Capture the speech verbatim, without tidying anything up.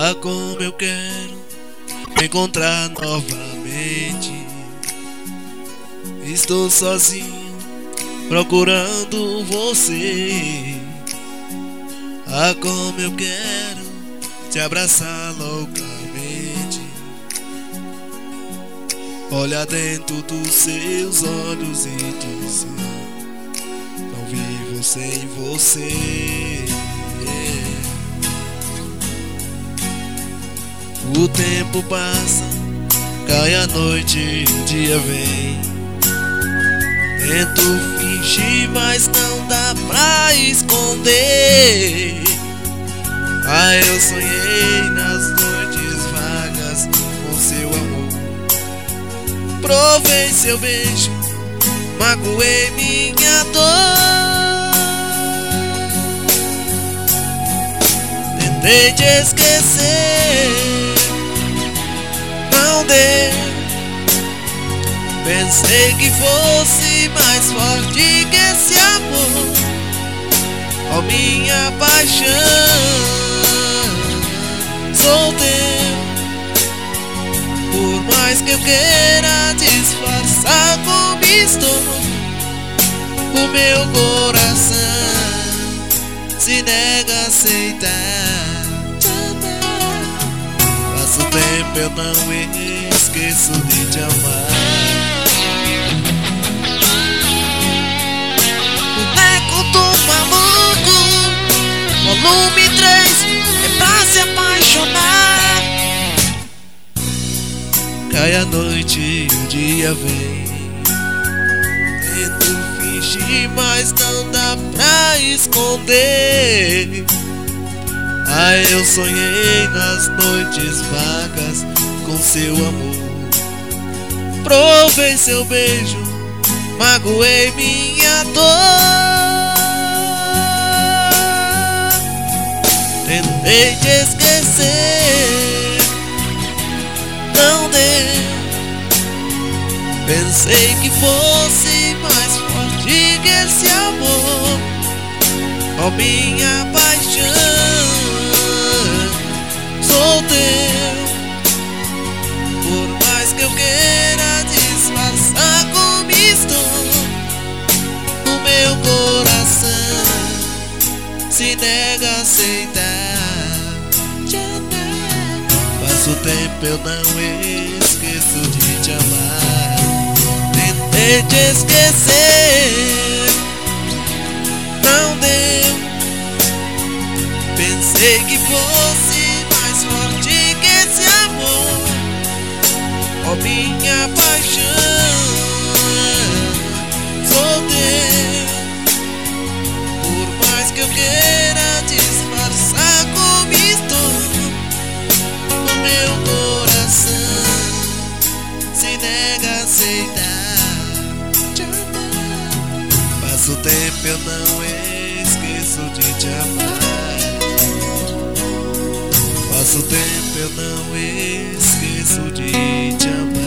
Ah, como eu quero me encontrar novamente. Estou sozinho procurando você. Ah, como eu quero te abraçar loucamente. Olha dentro dos seus olhos e dizer: não vivo sem você. O tempo passa, cai a noite e o dia vem. Tento fingir, mas não dá pra esconder. Ah, eu sonhei nas noites vagas com seu amor. Provei seu beijo, magoei minha dor. Tentei te esquecer, não deu. Pensei que fosse mais forte que esse amor. Oh, minha paixão, sou teu. Por mais que eu queira disfarçar como estou, o meu coração se nega a aceitar. Passa o tempo, eu não esqueço de te amar. Boneco do Maluco, volume três, é pra se apaixonar. Cai a noite e o dia vem. Tento fingir, mas não dá pra esconder. Ah, eu sonhei nas noites vagas com seu amor. Provei seu beijo, magoei minha dor. Tentei te esquecer, não deu. Pensei que fosse mais forte que esse amor. Oh, minha paixão, sou teu. Por mais que eu queira disfarçar como estou, o meu coração se nega a aceitar. Passa o tempo, eu não esqueço de te amar. Tentei te esquecer, não deu. Pensei que fosse mais forte que esse amor. Oh, minha paixão, sou teu. Por mais que eu queira disfarçar como estou, o meu coração se nega a aceitar. Passa o tempo, eu não esqueço de te amar. Passa o tempo, eu não esqueço de te amar.